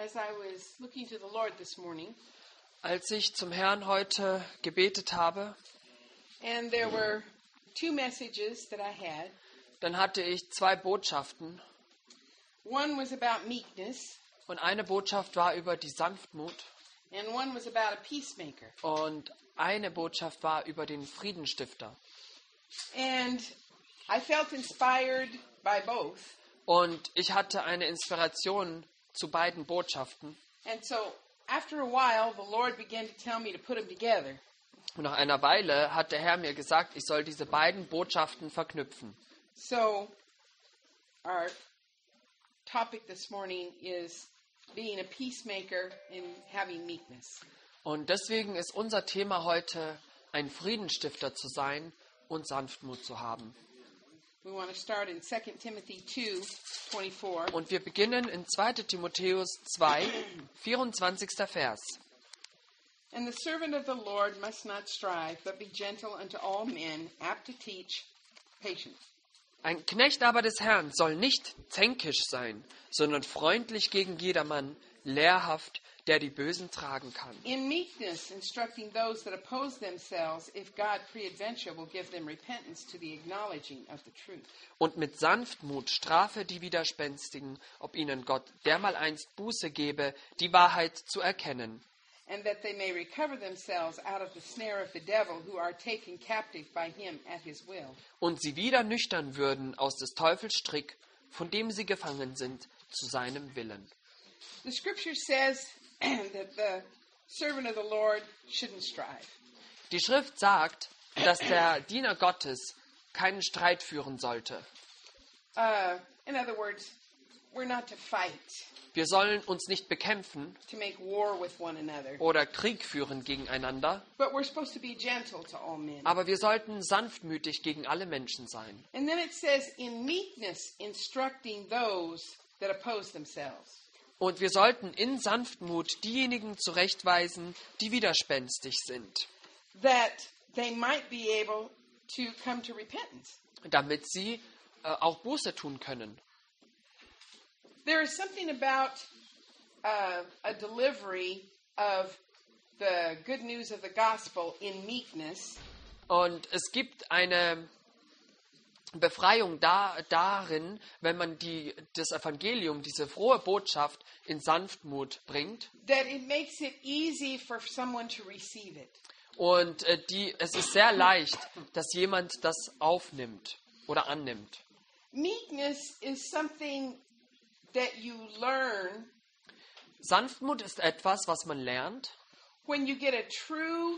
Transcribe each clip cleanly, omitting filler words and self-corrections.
As I was looking to the Lord this morning, Als ich zum Herrn heute gebetet habe, and there were two messages that I had. dann hatte ich 2 Botschaften. One was about meekness, Und eine Botschaft war über die Sanftmut and one was about a peacemaker. und eine Botschaft war über den Friedensstifter. And I felt inspired by both. Und ich hatte eine Inspiration zu beiden Botschaften. And so after a while, the Lord began to tell me to put them together. Und nach einer Weile hat der Herr mir gesagt, ich soll diese beiden Botschaften verknüpfen. So our topic this morning is being a peacemaker and having meekness. Und deswegen ist unser Thema heute, ein Friedensstifter zu sein und Sanftmut zu haben. We want to start in 2 Timothy 2:24. Und wir beginnen in 2. Timotheus 2, 24. Vers. And the servant of the Lord must not strive, but be gentle unto all men, apt to teach, patient. Ein Knecht aber des Herrn soll nicht zänkisch sein, sondern freundlich gegen jedermann, lehrhaft, der die Bösen tragen kann. In meekness, instructing those that oppose themselves, if God peradventure will give them repentance to the acknowledging of the truth. Und mit Sanftmut strafe die Widerspenstigen, ob ihnen Gott dermaleinst Buße gebe, die Wahrheit zu erkennen. And that they may recover themselves out of the snare of the devil, who are taken captive by him at his will. Und sie wieder nüchtern würden aus des Teufels Strick, von dem sie gefangen sind, zu seinem Willen. The scripture says that the servant of the Lord shouldn't strive. Die Schrift sagt, dass der Diener Gottes keinen Streit führen sollte. In other words, we're not to fight, Wir sollen uns nicht bekämpfen to make war with one another, oder Krieg führen gegeneinander, but we're supposed to be gentle to all men. aber wir sollten sanftmütig gegen alle Menschen sein. And then it says, in meekness, instructing those that oppose themselves. Und wir sollten in Sanftmut diejenigen zurechtweisen, die widerspenstig sind, That they might be able to come to repentance. damit sie auch Buße tun können. There is something about a delivery of the good news of the gospel in meekness Und es gibt eine Befreiung darin, wenn man das Evangelium, diese frohe Botschaft in Sanftmut bringt. that it makes it easy for someone to receive it. Und es ist sehr leicht, dass jemand das aufnimmt oder annimmt. Meekness is something that you learn Sanftmut ist etwas, was man lernt, when you get a true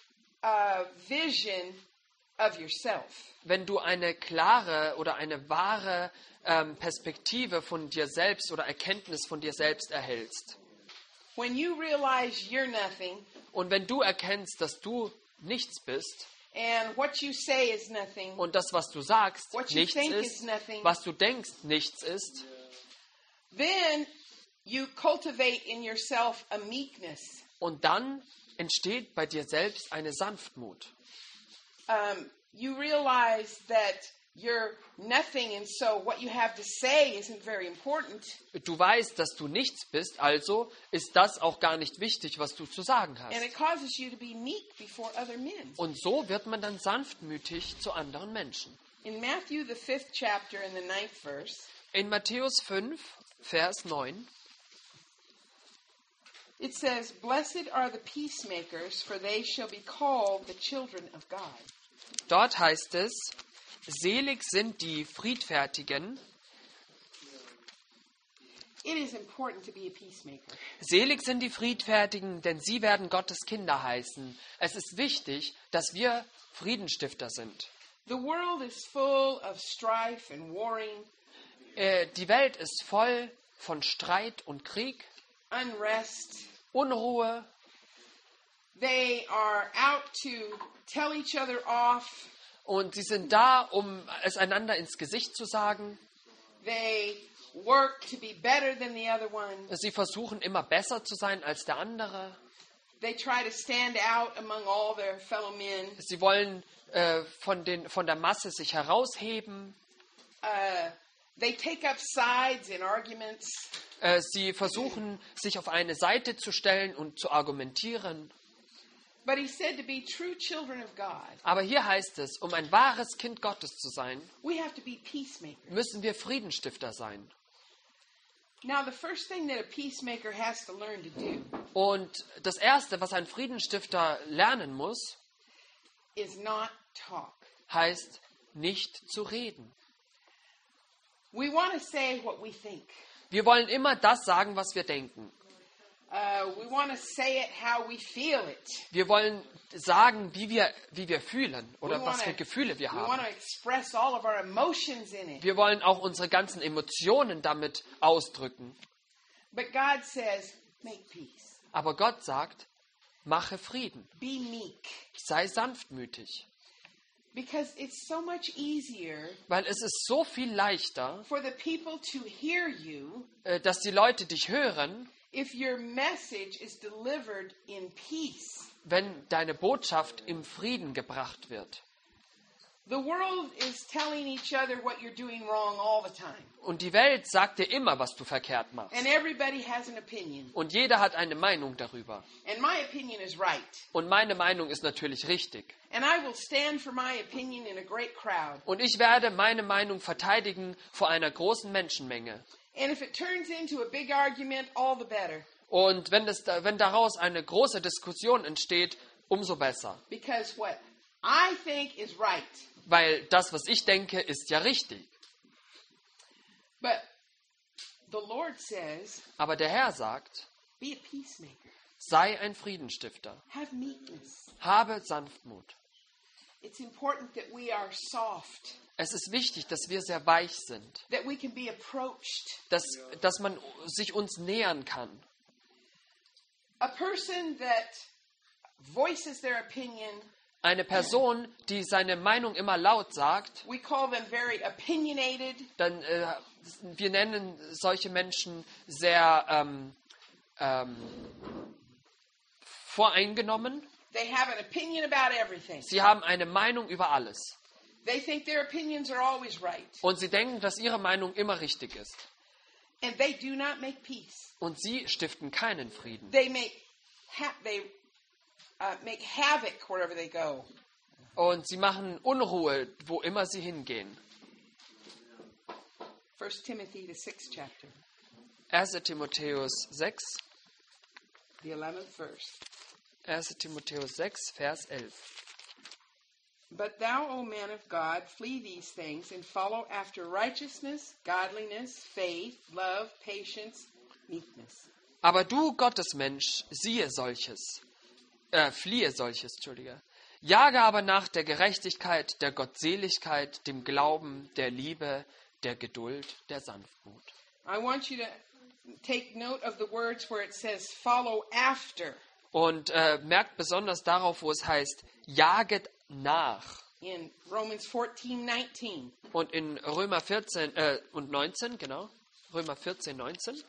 vision of yourself. wenn du eine klare oder eine wahre Perspektive von dir selbst oder Erkenntnis von dir selbst erhältst. When you realize you're nothing Und wenn du erkennst, dass du nichts bist and what you say is nothing, und das, was du sagst, what you nichts think is ist, nothing, was du denkst, nichts ist, then you cultivate in yourself a meekness. und dann entsteht bei dir selbst eine Sanftmut. You realize that you're nothing, and so what you have to say isn't very important. Du weißt, dass du nichts bist, also ist das auch gar nicht wichtig, was du zu sagen And hast. it causes you to be meek before other men. Und so wird man dann sanftmütig zu anderen Menschen. In Matthew, the 5th chapter, in the 9th verse, In Matthäus 5, Vers 9, it says, "Blessed are the peacemakers, for they shall be called the children of God." dort heißt es, selig sind die Friedfertigen, It is important to be a peacemaker. selig sind die Friedfertigen, denn sie werden Gottes Kinder heißen. Es ist wichtig, dass wir Friedensstifter sind. The world is full of strife and warring, Die Welt ist voll von Streit und Krieg, unrest. Unruhe. They are out to tell each other off. Und sie sind da, um es einander ins Gesicht zu sagen. They work to be better than the other one. Sie versuchen immer besser zu sein als der andere. They try to stand out among all their fellow men. Sie wollen von der Masse sich herausheben. They take up sides in arguments. Sie versuchen, sich auf eine Seite zu stellen und zu argumentieren. But he said to be true children of God, Aber hier heißt es, um ein wahres Kind Gottes zu sein, we have to be peacemakers. müssen wir Friedensstifter sein. Now, the first thing that a peacemaker has to learn to do Und das Erste, was ein Friedensstifter lernen muss, is not talk. heißt, nicht zu reden. We want to say what we think. Wir wollen immer das sagen, was wir denken. We want to say it how we feel it. Wir wollen sagen, wie wir fühlen oder We was wanna- für Gefühle wir We want haben. to express all of our emotions in it. Wir wollen auch unsere ganzen Emotionen damit ausdrücken. But God says, make peace. Aber Gott sagt, mache Frieden, Be meek. sei sanftmütig. Because it's so much easier Weil es ist so viel leichter, for the people to hear you dass die Leute dich hören, if your message is delivered in peace. wenn deine Botschaft im Frieden gebracht wird. The world is telling each other what you're doing wrong all the time. Und die Welt sagt dir immer, was du verkehrt machst. And everybody has an opinion. Und jeder hat eine Meinung darüber. And my opinion is right. Und meine Meinung ist natürlich richtig. And I will stand for my opinion in a great crowd. Und ich werde meine Meinung verteidigen vor einer großen Menschenmenge. And if it turns into a big argument, all the better. Und wenn daraus eine große Diskussion entsteht, umso besser. Because what I think is right. Weil das, was ich denke, ist ja richtig. But the Lord says, Aber der Herr sagt, be a peacemaker. sei ein Friedensstifter. Have meekness. Habe Sanftmut. It's important that we are soft. Es ist wichtig, dass wir sehr weich sind. That we can be approached. Dass man sich uns nähern kann. A person that voices their opinion, Eine Person, die seine Meinung immer laut sagt, we call them very opinionated. dann wir nennen solche Menschen sehr voreingenommen. They have an opinion about everything. Sie haben eine Meinung über alles. They think their opinions are always right. Und sie denken, dass ihre Meinung immer richtig ist. And they do not make peace. Und sie stiften keinen Frieden. They make havoc wherever they go. Und sie machen Unruhe, wo immer sie hingehen. 1 Timothy, the 6th chapter, 1. Timotheus 6, the 11th verse. 1. Timotheus 6, Vers 11. But thou, O man of God, flee these things and follow after righteousness, godliness, faith, love, patience, meekness. Aber du, Gottesmensch, fliehe solches, Entschuldige. Jage aber nach der Gerechtigkeit, der Gottseligkeit, dem Glauben, der Liebe, der Geduld, der Sanftmut. I want you to take note of the words where it says follow after. Und merkt besonders darauf, wo es heißt, jaget nach. In Romans 14:19. Und in Römer 14 und 19, genau. Römer 14, 19.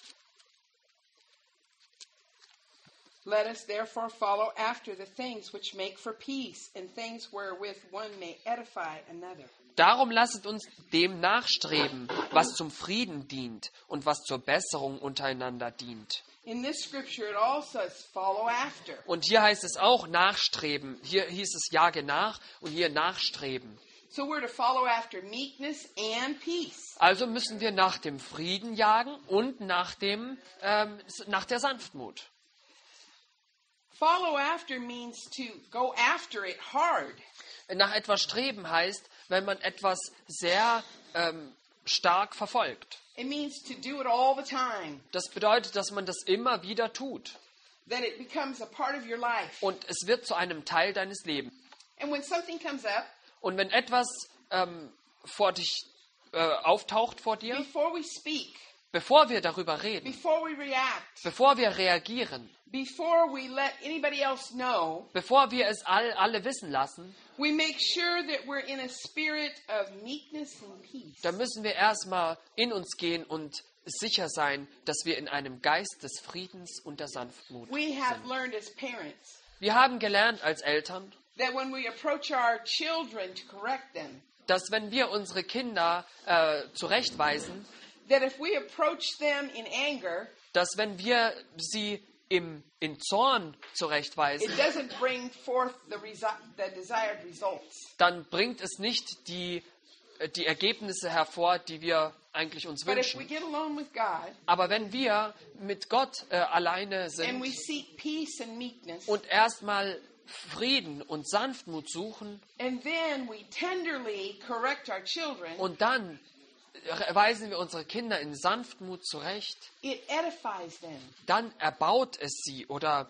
Let us therefore follow after the things which make for peace, and things wherewith one may edify another. Darum lasset uns dem nachstreben, was zum Frieden dient und was zur Besserung untereinander dient. In this scripture it also says follow after. Und hier heißt es auch nachstreben. Hier hieß es jage nach und hier nachstreben. So we're to follow after meekness and peace. Also müssen wir nach dem Frieden jagen und nach der Sanftmut. Follow after means to go after it hard. Nach etwas streben heißt, wenn man etwas sehr stark verfolgt. It means to do it all the time. Das bedeutet, dass man das immer wieder tut. That it becomes a part of your life. Und es wird zu einem Teil deines Lebens. And when something comes up, Und wenn etwas vor dich auftaucht vor dir, before we speak, bevor wir darüber reden, before we react, bevor wir reagieren, before we let anybody else know, bevor wir es alle wissen lassen, we make sure that we're in a spirit of meekness and peace. dann müssen wir erstmal in uns gehen und sicher sein, dass wir in einem Geist des Friedens und der Sanftmut We have sind. learned as parents Wir haben gelernt als Eltern, that when we approach our children to correct them, dass wenn wir unsere Kinder zurechtweisen, that if we approach them in anger, dass wenn wir sie in Zorn it zurechtweisen, doesn't bring forth the desired results. dann bringt es nicht die Ergebnisse hervor, die wir eigentlich uns But if we wünschen. get alone with God Aber wenn wir mit Gott alleine and sind we seek peace and meekness, und erstmal Frieden und Sanftmut suchen and then we tenderly correct our children, und dann weisen wir unsere Kinder in Sanftmut zurecht, it edifies them. dann erbaut es sie oder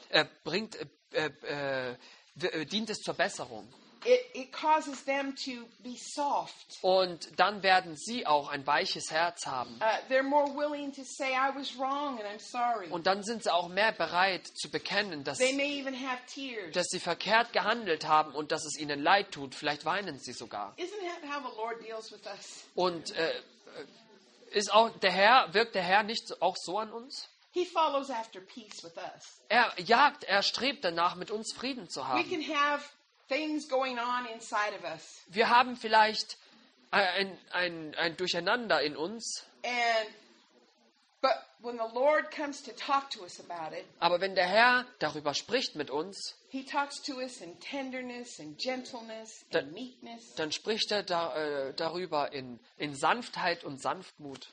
dient es zur Besserung. It causes them to be soft. Und dann werden sie auch ein weiches Herz haben. They're more willing to say, I was wrong and I'm sorry. Und dann sind sie auch mehr bereit zu bekennen, dass They may even have tears. sie verkehrt gehandelt haben und dass es ihnen leid tut. Vielleicht weinen sie sogar. Isn't that how the Lord deals with us? Und wirkt der Herr nicht auch so an uns? He follows after peace with us. Er strebt danach, mit uns Frieden zu We haben. can have things going on inside of us. Wir haben vielleicht ein Durcheinander in uns, But when the Lord comes to talk to us about it, aber wenn der Herr darüber spricht mit uns, He talks to us in tenderness and gentleness Da- and meekness. dann spricht er darüber in Sanftheit und Sanftmut.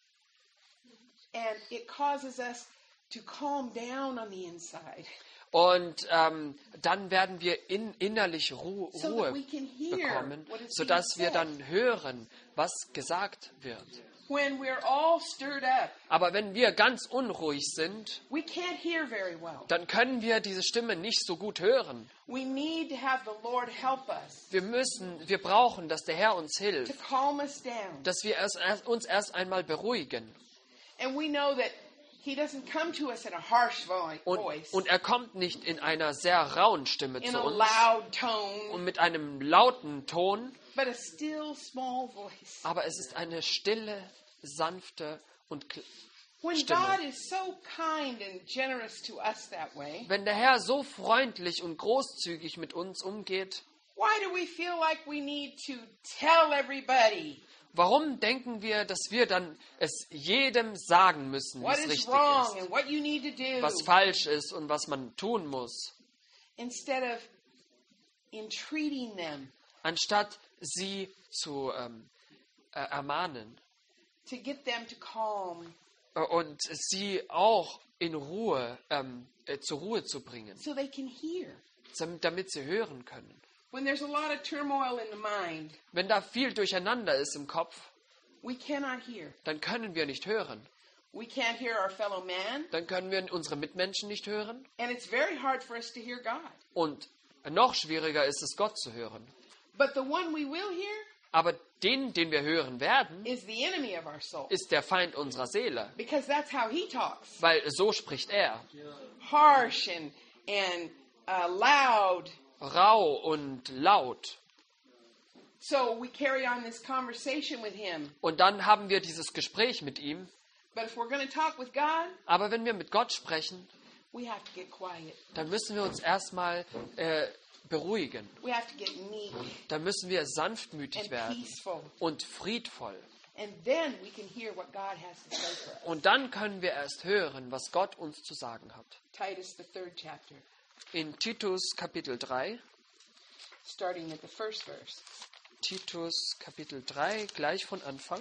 And it causes us to calm down on the inside Und dann werden wir innerlich so that Ruhe we can hear bekommen, what is being sodass wir said. dann hören, was gesagt wird. When we're all stirred up, Aber wenn wir ganz unruhig sind, we can't hear very well. dann können wir diese Stimme nicht so gut hören. We need to have the Lord help us Wir brauchen, dass der Herr uns to hilft, calm us down. dass wir uns erst einmal beruhigen. And we know that He doesn't come to us in a harsh voice, Und er kommt nicht in einer sehr rauen Stimme in zu a uns loud tone, und mit einem lauten Ton, but a still small voice. aber es ist eine stille, sanfte und When Stimme. God is so kind and generous to us that way, Wenn der Herr so freundlich und großzügig mit uns umgeht, why do we feel like we need to tell everybody warum denken wir, dass wir dann es jedem sagen müssen, wie what es is richtig wrong ist, and what you need to do, was falsch ist und was man tun muss, instead of entreating them anstatt sie zu ermahnen to get them to calm und sie auch in Ruhe, zur Ruhe zu bringen, so they can hear? damit sie hören können. When there's a lot of turmoil in the mind, Wenn da viel Durcheinander ist im Kopf, we cannot hear. dann können wir nicht hören. We can't hear our fellow man, Dann können wir unsere Mitmenschen nicht hören. and it's very hard for us to hear God. Und noch schwieriger ist es, Gott zu hören. But the one we will hear Aber den wir hören werden, is the enemy of our soul, ist der Feind unserer Seele. because that's how he talks. Weil so spricht er. Harsh and loud. Rau und laut. So we carry on this conversation with him. Und dann haben wir dieses Gespräch mit ihm. But if we're going to talk with God, Aber wenn wir mit Gott sprechen, we have to get quiet. dann müssen wir uns erstmal beruhigen. We have to get meek Dann müssen wir sanftmütig and werden peaceful. und friedvoll. And then we can hear what God has to say for us. Und dann können wir erst hören, was Gott uns zu sagen hat. Titus, the 3rd chapter, In Titus Kapitel 3, starting at the first verse. Titus Kapitel 3, gleich von Anfang.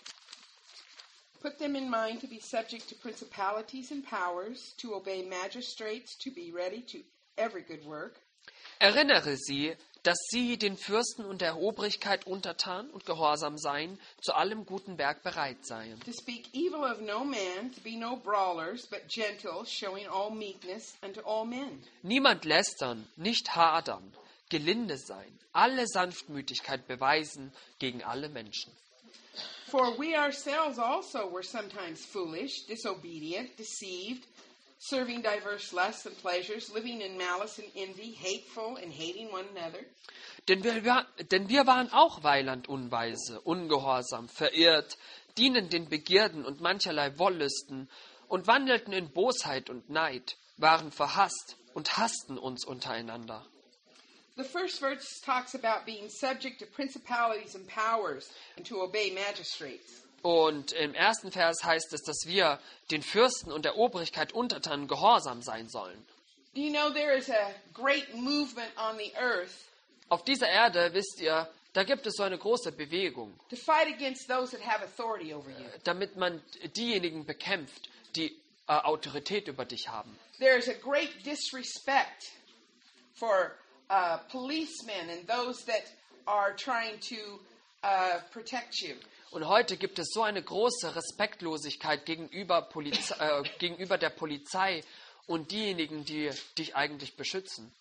Put them in mind to be subject to principalities and powers, to obey magistrates, to be ready to every good work, Erinnere sie, dass sie den Fürsten und der Obrigkeit untertan und gehorsam seien, zu allem guten Werk bereit seien. to speak evil of no man, to be no brawlers, but gentle, showing all meekness unto all men. Niemand lästern, nicht hadern, gelinde sein, alle Sanftmütigkeit beweisen gegen alle Menschen. For we ourselves also were sometimes foolish, disobedient, deceived, serving diverse lusts and pleasures, living in malice and envy, hateful and hating one another. Denn wir waren auch weiland unweise, ungehorsam, verirrt, dienen den Begierden und mancherlei Wollüsten und wandelten in Bosheit und Neid, waren verhasst und hassten uns untereinander. The first verse talks about being subject to principalities and powers and to obey magistrates. Und im ersten Vers heißt es, dass wir den Fürsten und der Obrigkeit untertan gehorsam sein sollen. Do you know there is a great movement on the earth Auf dieser Erde, wisst ihr, da gibt es so eine große Bewegung, to fight against those that have authority over you? damit man diejenigen bekämpft, die Autorität über dich haben. There is a great disrespect for policemen and those that are trying to protect you. Und heute gibt es so eine große Respektlosigkeit gegenüber der Polizei und diejenigen, die dich eigentlich beschützen.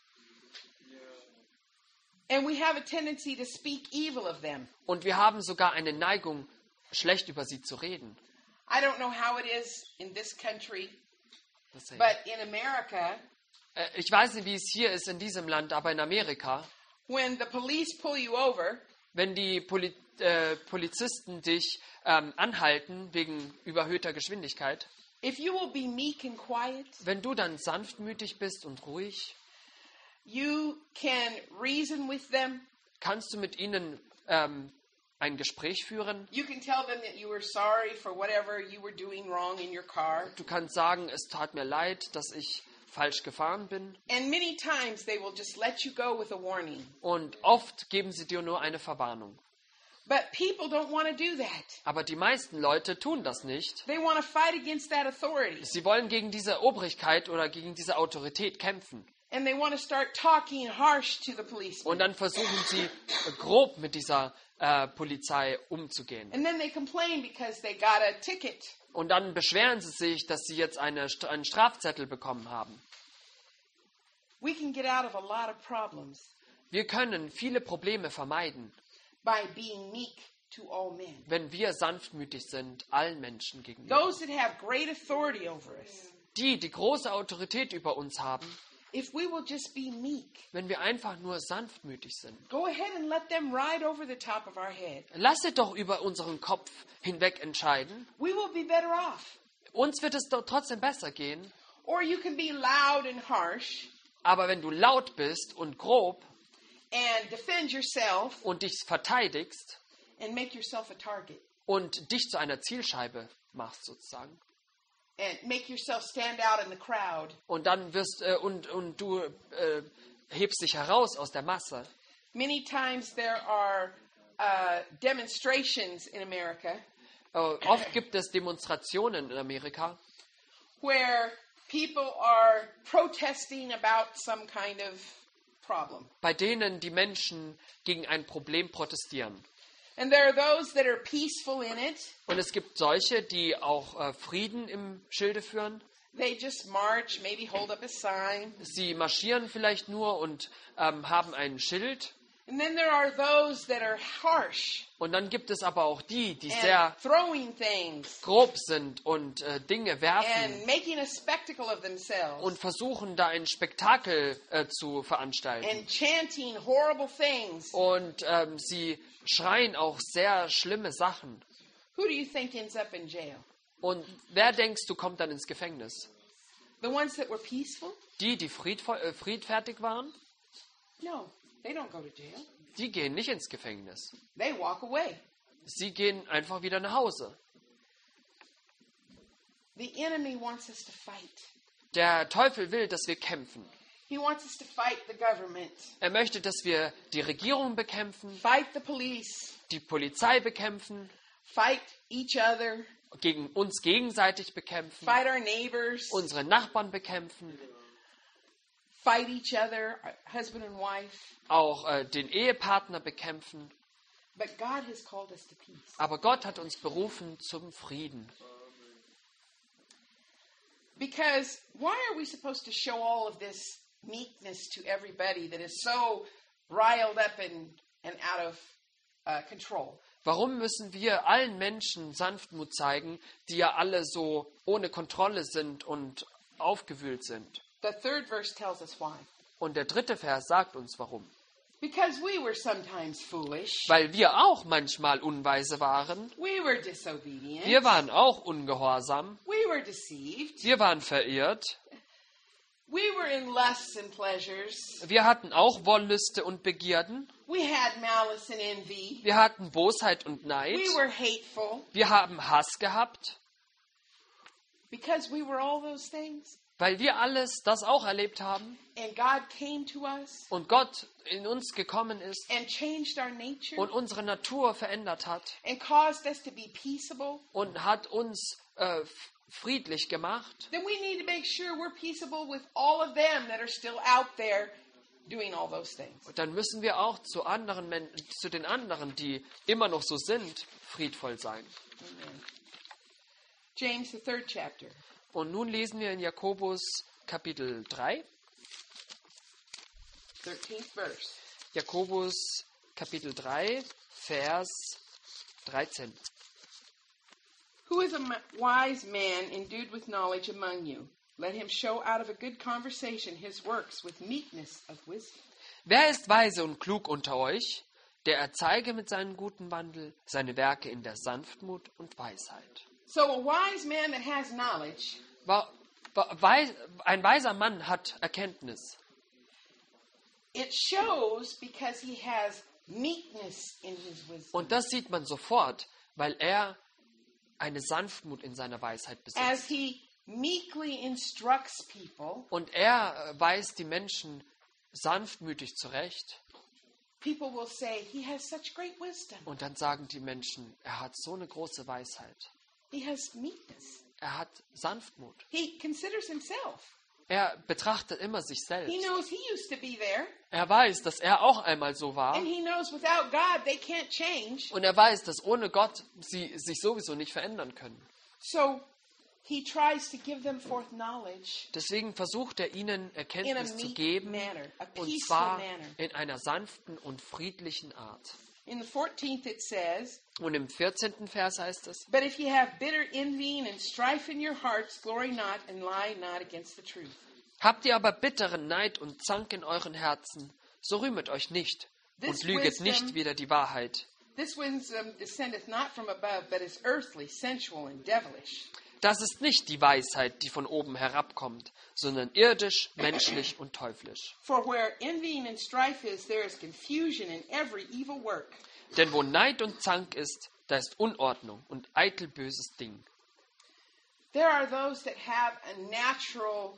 And we have a tendency to speak evil of them. Und wir haben sogar eine Neigung, schlecht über sie zu reden. I don't know how it is in this country, Das sehe ich. but in America, Ich weiß nicht, wie es hier ist in diesem Land, aber in Amerika, when the police pull you over, wenn die Polizisten dich anhalten wegen überhöhter Geschwindigkeit, if you will be meek and quiet, wenn du dann sanftmütig bist und ruhig, you can reason with them. kannst du mit ihnen ein Gespräch führen. You can tell them that you were sorry for whatever you were doing wrong in your car. Du kannst sagen, es tat mir leid, dass ich falsch gefahren bin. And many times they will just let you go with a warning. Und oft geben sie dir nur eine Verwarnung. But people don't want to do that. Aber die meisten Leute tun das nicht. They want to fight against that authority. Sie wollen gegen diese Obrigkeit oder gegen diese Autorität kämpfen. And they want to start talking harsh to the policeman. Und dann versuchen sie grob mit dieser Polizei umzugehen. And then they complain because they got a ticket. Und dann beschweren sie sich, dass sie jetzt einen Strafzettel bekommen haben. We can get out of a lot of problems Wir können viele Probleme vermeiden, by being meek to all men. wenn wir sanftmütig sind, allen Menschen gegenüber. Those that have great authority over us, Die große Autorität über uns haben, if we will just be meek, wenn wir einfach nur sanftmütig sind. go ahead and let them ride over the top of our head. Lasst doch über unseren Kopf hinweg entscheiden. We will be better off. Uns wird es doch trotzdem besser gehen. Or you can be loud and harsh Aber wenn du laut bist und grob and defend yourself und dich verteidigst and make yourself a target und dich zu einer Zielscheibe machst sozusagen, and make yourself stand out in the crowd. und dann und du hebst dich heraus aus der Masse. Many times there are demonstrations in America Oft gibt es Demonstrationen in Amerika, where people are protesting about some kind of problem. bei denen die Menschen gegen ein Problem protestieren. And there are those that are peaceful in it. Und es gibt solche, die auch Frieden im Schilde führen. They just march, maybe hold up a sign. Sie marschieren vielleicht nur und haben ein Schild. And then there are those that are harsh Und dann gibt es aber auch die and sehr throwing things grob sind und Dinge werfen and making a spectacle of themselves und versuchen, da ein Spektakel zu veranstalten. and chanting horrible things. Und sie schreien auch sehr schlimme Sachen. Who do you think ends up in jail? Und wer denkst du, kommt dann ins Gefängnis? The ones that were peaceful? Die friedfertig waren, No, they don't go to jail. die gehen nicht ins Gefängnis. They walk away. Sie gehen einfach wieder nach Hause. The enemy wants us to fight. Der Teufel will, dass wir kämpfen. He wants us to fight the government, Er möchte, dass wir die Regierung bekämpfen, fight the police, die Polizei bekämpfen, fight each other, gegen uns gegenseitig bekämpfen, fight our neighbors, unsere Nachbarn bekämpfen, fight each other, husband and wife. auch den Ehepartner bekämpfen. But God has called us to peace. Aber Gott hat uns berufen zum Frieden. Because why are we supposed to show all of this meekness to everybody that is so riled up and out of control? Warum müssen wir allen Menschen Sanftmut zeigen, die ja alle so ohne Kontrolle sind und aufgewühlt sind? The third verse tells us why. Und der dritte Vers sagt uns warum. Because we were sometimes foolish. Weil wir auch manchmal unweise waren. We were disobedient. Wir waren auch ungehorsam. We were deceived. Wir waren verirrt. We were in lusts and pleasures. Wir hatten auch Wollüste und Begierden. We had malice and envy. Wir hatten Bosheit und Neid. We were hateful. Wir haben Hass gehabt, Because we were all those things. weil wir alles das auch erlebt haben And God came to us und Gott in uns gekommen ist and changed our nature und unsere Natur verändert hat and caused us to be peaceable. und hat uns friedlich gemacht. Then we need to make sure we're peaceable with all of them that are still out there doing all those things. Und dann müssen wir auch zu den anderen, die immer noch so sind, friedvoll sein. Amen. James, the 3rd chapter. Und nun lesen wir in Jakobus Kapitel 3, 13th verse. Jakobus Kapitel 3, Vers 13. Who is a wise man endued with knowledge among you? Let him show out of a good conversation his works with meekness of wisdom. Wer ist weise und klug unter euch? Der erzeige mit seinem guten Wandel seine Werke in der Sanftmut und Weisheit. So a wise man that has knowledge Ein weiser Mann hat Erkenntnis. it shows because he has meekness in his wisdom. Und das sieht man sofort, weil er eine Sanftmut in seiner Weisheit As besitzt. he meekly instructs people, Und er weist die Menschen sanftmütig zurecht. people will say, he has such great wisdom. Und dann sagen die Menschen, er hat so eine große Weisheit. He has meekness. Er hat Sanftmut. He considers himself. Er betrachtet immer sich He selbst. knows he used to be there. Er weiß, dass er auch einmal so war. And he knows without God they can't change. Und er weiß, dass ohne Gott sie sich sowieso nicht verändern können. So he tries to give them forth knowledge Deswegen versucht er ihnen in a Erkenntnis zu meek geben, manner, a und peaceful zwar manner. in einer sanften und friedlichen Art. In the 14th it says, Und im 14. Vers heißt es, but if ye have bitter envying and strife in your hearts, glory not and lie not against the truth. habt ihr aber bitteren Neid und Zank in euren Herzen, so rühmet euch nicht und This lüget wisdom- nicht wider die Wahrheit. This wisdom descendeth not from above, but is earthly, sensual, and devilish. Das ist nicht die Weisheit, die von oben herabkommt, sondern irdisch, menschlich und teuflisch. For where envying and strife is, there is confusion in every evil work. Denn wo Neid und Zank ist, da ist Unordnung und eitel böses Ding. There are those that have a natural,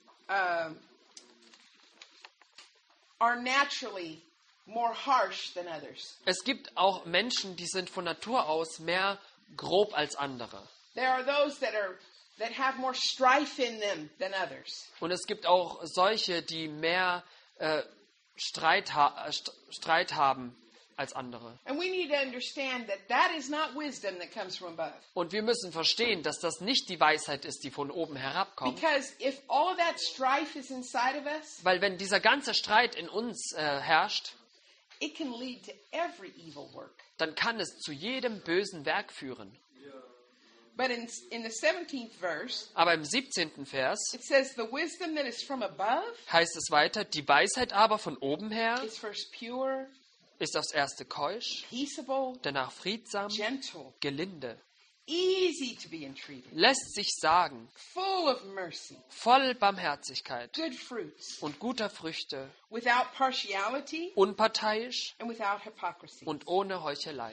are naturally more harsh than others. Es gibt auch Menschen, die sind von Natur aus mehr grob als andere. There are those that have more strife in them than others. Und es gibt auch solche, die mehr Streit haben als andere. And we need to understand that that is not wisdom that comes from above. Und wir müssen verstehen, dass das nicht die Weisheit ist, die von oben herabkommt. Because if all of that strife is inside of us, Weil wenn dieser ganze Streit in uns herrscht, it can lead to every evil work. dann kann es zu jedem bösen Werk führen. But in the 17th verse, Aber im 17. Vers it says, the wisdom that is from above heißt es weiter, die Weisheit aber von oben her is first pure, ist aufs erste keusch, peaceable, danach friedsam, gentle, gelinde, easy to be entreated, lässt sich sagen, full of mercy, voll Barmherzigkeit good fruits, und guter Früchte, without partiality unparteiisch and without hypocrisy. und ohne Heuchelei.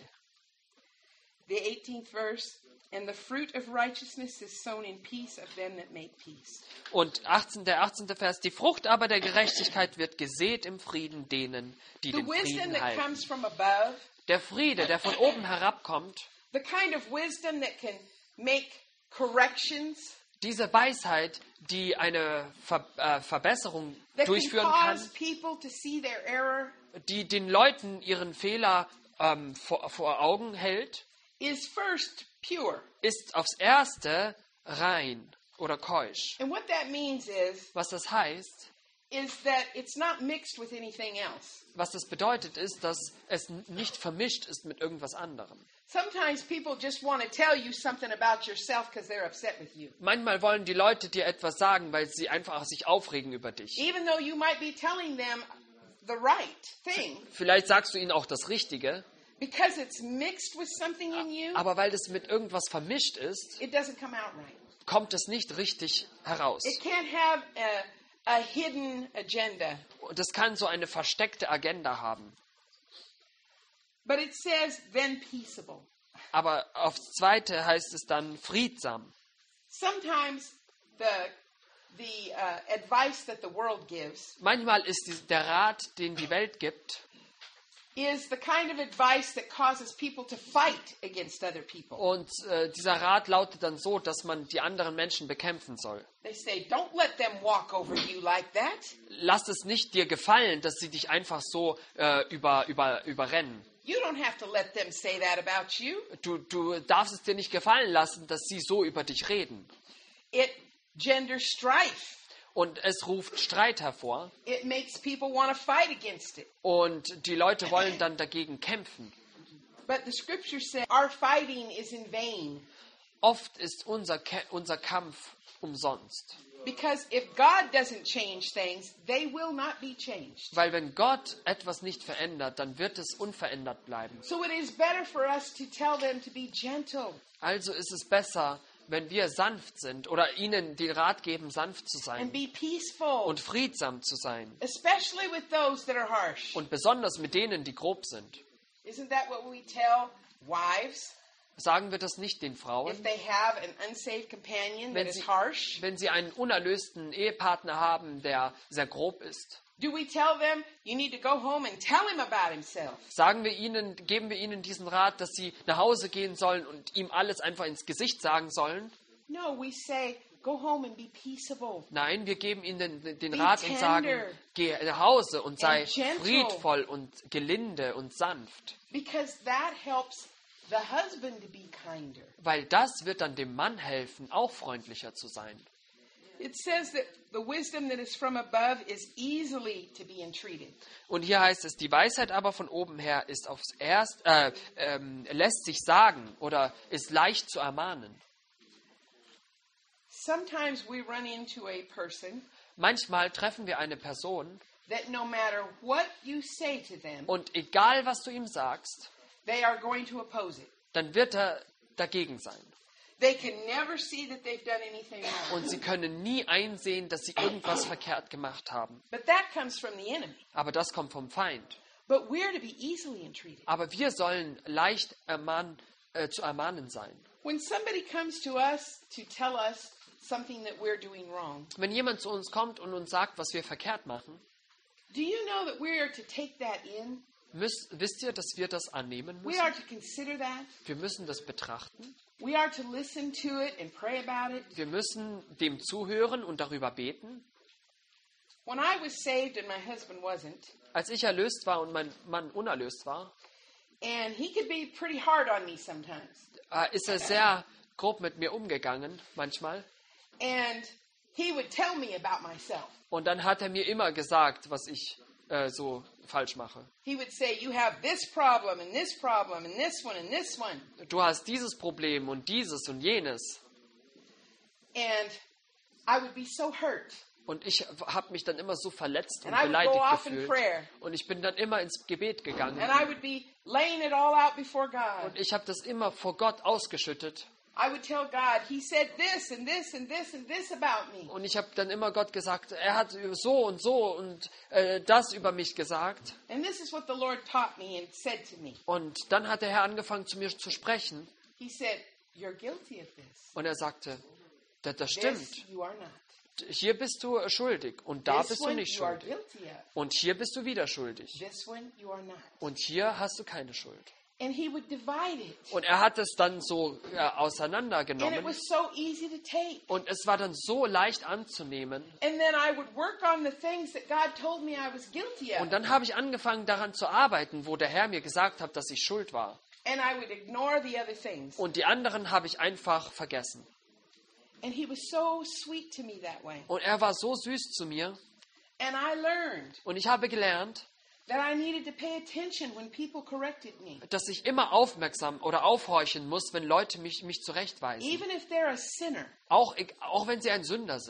The 18th verse, and the fruit of righteousness is sown in peace of them that make peace. Und der 18. Vers, die Frucht aber der Gerechtigkeit wird gesät im Frieden denen, die The den wisdom Frieden that halten. comes from above, Der Friede, der von oben herabkommt, the kind of wisdom that can make corrections, diese Weisheit, die eine Verbesserung that can durchführen cause kann, people to see their error, die den Leuten ihren Fehler vor Augen hält, is first pure. ist aufs Erste rein oder keusch. And what that means Was das heißt, is that it's not mixed with anything else. was das bedeutet, ist, dass es nicht vermischt ist mit irgendwas anderem. Sometimes people just want to tell you something about yourself because they're upset with you. Manchmal wollen die Leute dir etwas sagen, weil sie einfach sich aufregen über dich. Even though you might be telling them the right thing, Vielleicht sagst du ihnen auch das Richtige, because it's mixed with something in you, aber weil das mit irgendwas vermischt ist, it doesn't come out right. kommt es nicht richtig heraus. It can't have a hidden agenda. Und das kann so eine versteckte Agenda haben. But it says, then peaceable. Aber aufs Zweite heißt es dann friedsam. Sometimes the advice that the world gives Manchmal ist der Rat, den die Welt gibt, is the kind of advice that causes people to fight against other people. und dieser Rat lautet dann so, dass man die anderen Menschen bekämpfen soll. They say, don't let them walk over you like that. Lass es nicht dir gefallen, dass sie dich einfach so überrennen. You don't have to let them say that about you. Du darfst es dir nicht gefallen lassen, dass sie so über dich reden. It genders strife. Und es ruft Streit hervor. It makes people want to fight against it. Und die Leute wollen dann dagegen kämpfen. But the scripture says our fighting is in vain. Oft ist unser Kampf umsonst. Because if God doesn't change things, they will not be changed. Weil wenn Gott etwas nicht verändert, dann wird es unverändert bleiben. So it is better for us to tell them to be gentle. Also ist es besser, wenn wir sanft sind oder ihnen den Rat geben, sanft zu sein And be peaceful. und friedsam zu sein. Especially with those that are harsh. Und besonders mit denen, die grob sind. Isn't that what we tell wives? Sagen wir das nicht den If Frauen? they have an unsaved companion that Wenn is harsh, sie einen unerlösten Ehepartner haben, der sehr grob ist, do we tell them you need to go home and tell him about himself? geben wir ihnen diesen Rat, dass sie nach Hause gehen sollen und ihm alles einfach ins Gesicht sagen sollen? No, we say go home and be peaceable. Nein, wir geben ihnen den Be Rat und sagen, tender geh nach Hause und sei and gentle. friedvoll und gelinde und sanft. Because that helps the husband to be kinder. Weil das wird dann dem Mann helfen, auch freundlicher zu sein. It says that the wisdom that is from above is easily to be entreated. Und hier heißt es, die Weisheit aber von oben her ist lässt sich sagen oder ist leicht zu ermahnen. Sometimes we run into a person Manchmal treffen wir eine Person that no matter what you say to them, und egal was du ihm sagst, they are going to oppose it. dann wird er dagegen sein. They can never see that they've done anything wrong. Und sie können nie einsehen, dass sie irgendwas verkehrt gemacht haben. But that comes from the enemy. Aber das kommt vom Feind. But we're to be easily entreated. Aber wir sollen leicht zu ermahnen sein. When somebody comes to us to tell us something that we're doing wrong, Wenn jemand zu uns kommt und uns sagt, was wir verkehrt machen, do you know that we are to take that in? wisst ihr, dass wir das annehmen We müssen? are to consider that. Wir müssen das betrachten. We are to listen to it and pray about it. Wir müssen dem zuhören und darüber beten. When I was saved and my husband wasn't, Als ich erlöst war und mein Mann unerlöst war, and he could be pretty hard on me sometimes. ist er sehr grob mit mir umgegangen, manchmal. And he would tell me about myself. Und dann hat er mir immer gesagt, was ich so falsch mache. He would say, you have this problem and this problem and this one and this one. Du hast dieses Problem und dieses und jenes. And I would be so hurt. Und ich habe mich dann immer so verletzt und And I would go beleidigt off in gefühlt. prayer. Und ich bin dann immer ins Gebet gegangen. And I would be laying it all out before God. Und ich habe das immer vor Gott ausgeschüttet. I would tell God, he said this and this and this and this about me. Und ich habe dann immer Gott gesagt, er hat so und das über mich gesagt. And this is what the Lord taught me and said to me. Und dann hat der Herr angefangen zu mir zu sprechen. He said, you're guilty of this. Und er sagte, das stimmt. This you are not. Hier bist du schuldig und da This bist du one nicht you are schuldig. guilty of. Und hier bist du wieder schuldig. This one you are not. Und hier hast du keine Schuld. And he would divide it. Und er hat es dann so And it auseinandergenommen. was so easy to take. Und es war dann so leicht anzunehmen. And then I would work on the things that God told me I was guilty of. Und dann habe ich angefangen daran zu arbeiten, wo der Herr mir gesagt hat, dass ich schuld war. And I would ignore the other things. Und die anderen habe ich einfach vergessen. And he was so sweet to me that way. Und er war so süß zu mir. And I learned Und ich habe gelernt, that I needed to pay attention when people corrected me. dass ich immer aufmerksam oder aufhorchen muss, wenn Leute mich zurechtweisen. Even if they're a sinner. Auch wenn sie ein Sünder sind.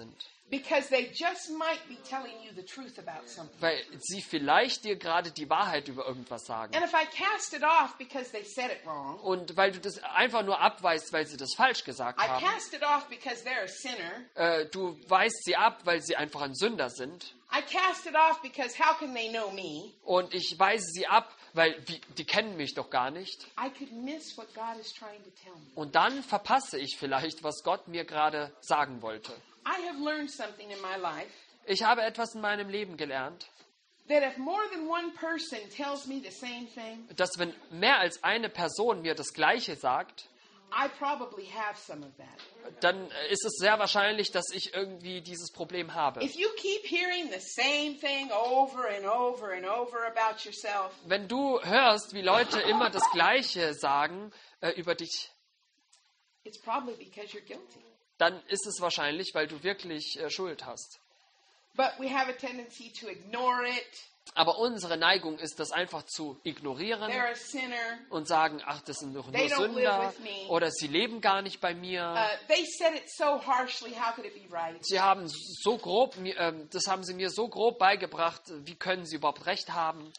because they just might be telling you the truth about something. weil sie vielleicht dir gerade die Wahrheit über irgendwas sagen. And if I cast it off because they said it wrong, Und weil du das einfach nur abweist, weil sie das falsch gesagt I haben, cast it off because they're a sinner, du weist sie ab, weil sie einfach ein Sünder sind, I cast it off because how can they know me? und ich weise sie ab, weil die kennen mich doch gar nicht, I could miss what God is trying to tell me. und dann verpasse ich vielleicht, was Gott mir gerade sagen wollte. I have learned something in my life Ich habe etwas in meinem Leben gelernt, that if more than one person tells me the same thing, dass wenn mehr als eine Person mir das Gleiche sagt, I probably have some of that. dann ist es sehr wahrscheinlich, dass ich irgendwie dieses Problem habe. If you keep hearing the same thing over and over and over about yourself, Wenn du hörst, wie Leute immer das Gleiche sagen über dich, it's probably because you're guilty. dann ist es wahrscheinlich, weil du wirklich Schuld hast. But we have a tendency to ignore it. Aber unsere Neigung ist, das einfach zu ignorieren They're a sinner. und sagen, ach, das sind doch They nur don't Sünder live with me. oder sie leben gar nicht bei mir. They said it so harshly. How could it be right? Sie haben so grob, das haben sie mir so grob beigebracht, wie können sie überhaupt recht haben?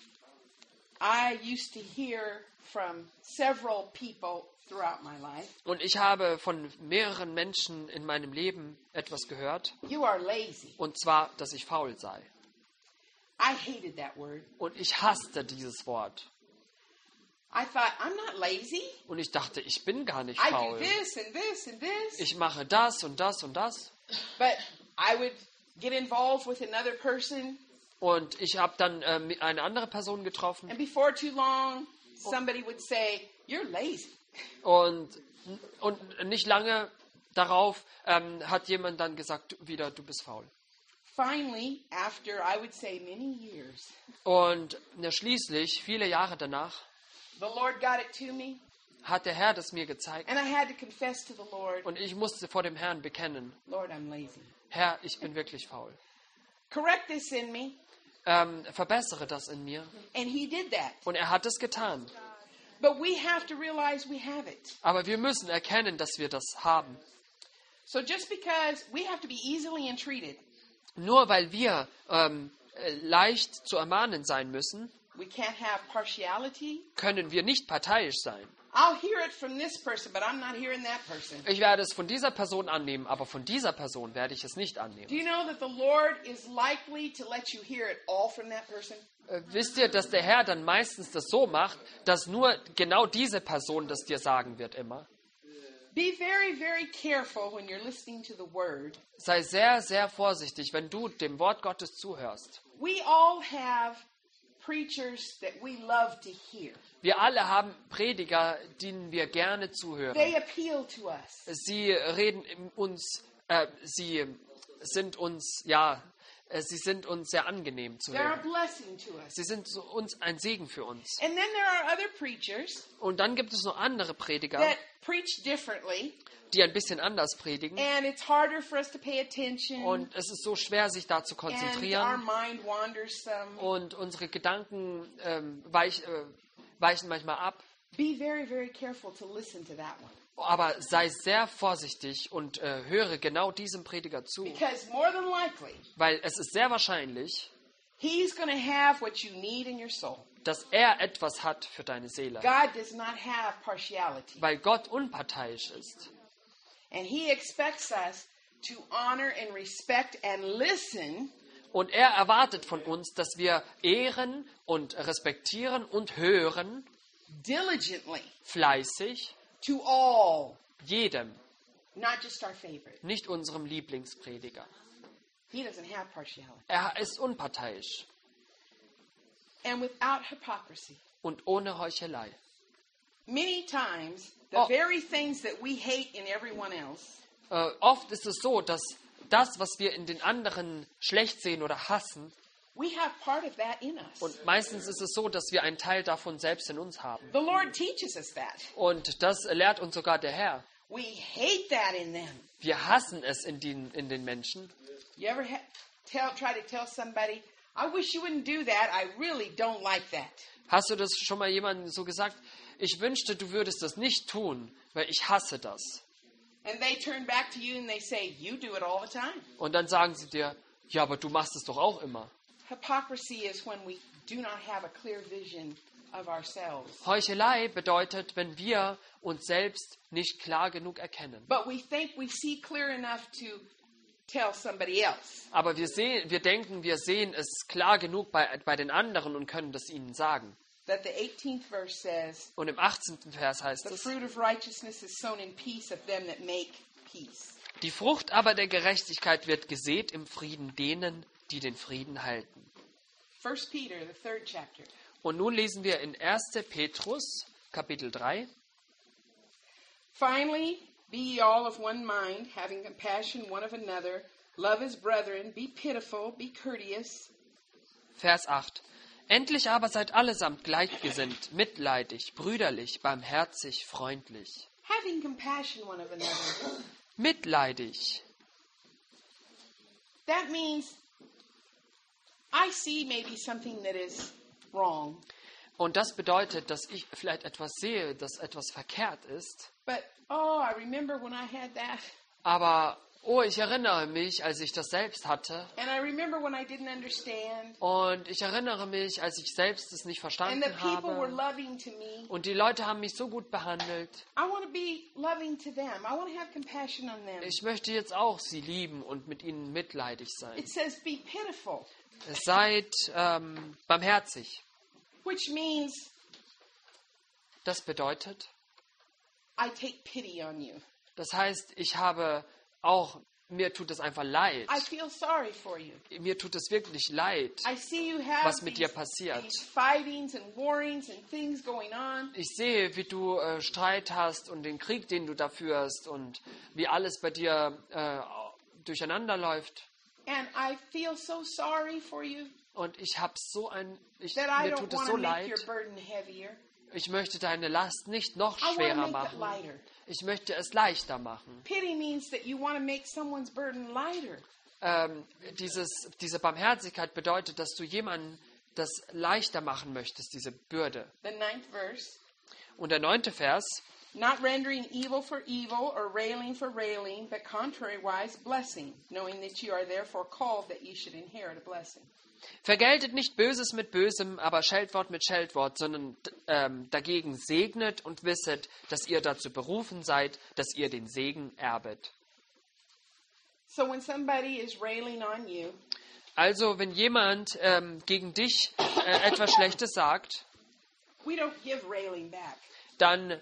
I used to hear from several people throughout my life. Und ich habe von mehreren Menschen in meinem Leben etwas gehört, You are lazy. und zwar, dass ich faul sei. I hated that word. Und ich hasste dieses Wort. I thought, I'm not lazy. Und ich dachte, ich bin gar nicht I do faul. this and this and this. Ich mache das und das und das. But I would get involved with another person, Und ich habe dann eine andere Person getroffen. and before too long, somebody would say, You're lazy. Und nicht lange darauf hat jemand dann gesagt, wieder, du bist faul. Finally, after I would say many years, Und schließlich, viele Jahre danach, the Lord got it to me, hat der Herr das mir gezeigt. and I had to confess to the Lord, Und ich musste vor dem Herrn bekennen, Lord, I'm lazy. Herr, ich bin wirklich faul. Correct this in me. Verbessere das in mir. And he did that. Und er hat es getan. But we have to realize we have it. Aber wir müssen erkennen, dass wir das haben. So just because we have to be easily entreated, Nur weil wir leicht zu ermahnen sein müssen, we can't have partiality. können wir nicht parteiisch sein. I'll hear it from this person, but I'm not hearing that person. Ich werde es von dieser Person annehmen, aber von dieser Person werde ich es nicht Do annehmen. you know that the Lord is likely to let you hear it all from that person? Wisst ihr, dass der Herr dann meistens das so macht, dass nur genau diese Person das dir sagen wird immer? Be very, very careful when you're listening to the word. Sei sehr, sehr vorsichtig, wenn du dem Wort Gottes zuhörst. We all have preachers that we love to hear. Wir alle haben Prediger, denen wir gerne zuhören. They appeal to us. Sie reden sie sind uns sehr angenehm zu They're a hören. blessing to us. Sie sind uns ein Segen für uns. And then there are other preachers Und dann gibt es noch andere Prediger, that preach differently, die ein bisschen anders predigen. and it's harder for us to pay attention, Und es ist so schwer, sich da zu and our konzentrieren. mind wanders some. Und unsere Gedanken weichen manchmal ab. Be very, very careful to listen to that one. Aber sei sehr vorsichtig und höre genau diesem Prediger zu. Because more than likely, Weil es ist sehr wahrscheinlich, he's going to have what you need in your soul. dass er etwas hat für deine Seele. God does not have partiality. Weil Gott unparteiisch ist. And he expects us to honor and respect and listen Und er erwartet von uns, dass wir ehren und respektieren und hören, diligently fleißig, to all, jedem, not just our favorite. nicht unserem Lieblingsprediger. He doesn't have partiality. Er ist unparteiisch And without hypocrisy. und ohne Heuchelei. Many times, the Oh. very things that we hate in everyone else, Oft ist es so, dass das, was wir in den anderen schlecht sehen oder hassen, we have part of that in us. und meistens ist es so, dass wir einen Teil davon selbst in uns haben. The Lord teaches us that. Und das lehrt uns sogar der Herr. We hate that in them. Wir hassen es in den Menschen. You ever try to tell somebody, I wish you wouldn't do that. I really don't like that. Hast du das schon mal jemandem so gesagt? Ich wünschte, du würdest das nicht tun, weil ich hasse das. And they turn back to you and they say, you do it all the time. Und dann sagen sie dir, ja, aber du machst es doch auch immer. Hypocrisy is when we do not have a clear vision of ourselves. Heuchelei bedeutet, wenn wir uns selbst nicht klar genug erkennen. But we think we see clear enough to tell somebody else. Aber wir denken, wir sehen es klar genug bei den anderen und können das ihnen sagen. That the 18th verse says, Und im 18. Vers heißt the es, fruit of righteousness is sown in peace of them that make peace. die Frucht aber der Gerechtigkeit wird gesät im Frieden denen, die den Frieden halten. 1 Peter, the 3rd chapter. Und nun lesen wir in 1. Petrus, Kapitel 3. Finally, be ye all of one mind, having compassion one of another, love as brethren, be pitiful, be courteous. Vers 8. Endlich aber seid allesamt gleichgesinnt, mitleidig, brüderlich, barmherzig, freundlich. Having compassion one of another. Mitleidig. That means I see maybe something that is wrong, Und das bedeutet, dass ich vielleicht etwas sehe, das etwas verkehrt ist. but oh, I remember when I had that, Aber, ich erinnere mich, als ich das selbst hatte. and I remember when I didn't understand, Und ich erinnere mich, als ich selbst es nicht and the verstanden people were habe. loving to me. Und die Leute haben mich so gut behandelt. I want to be loving to them. I want to have compassion on them. Ich möchte jetzt auch sie lieben und mit ihnen mitleidig sein. It says be pitiful, Seid barmherzig. which means Das bedeutet, I take pity on you. das heißt, mir tut es einfach leid. I feel sorry for you. Mir tut es wirklich leid, I see you have was mit dir passiert. these fightings and warrings and things going on. Ich sehe, wie du Streit hast und den Krieg, den du da führst und wie alles bei dir durcheinander läuft. And I feel so sorry for you Und ich habe that I mir don't tut es want so to make your leid. burden heavier. Ich möchte deine Last nicht noch I want to schwerer make it machen. lighter. Ich möchte es leichter machen. Pity means that you want to make someone's burden lighter. Diese Barmherzigkeit bedeutet, dass du jemandem das leichter machen möchtest, diese Bürde. The 9th verse. Und der 9. Vers, Not rendering evil for evil or railing for railing, but contrariwise blessing, knowing that you are therefore called that you should inherit a blessing. vergeltet nicht Böses mit Bösem, aber Scheltwort mit Scheltwort, sondern dagegen segnet und wisset, dass ihr dazu berufen seid, dass ihr den Segen erbet. So when somebody is railing on you, Also, wenn jemand gegen dich etwas Schlechtes sagt, we don't give railing back. dann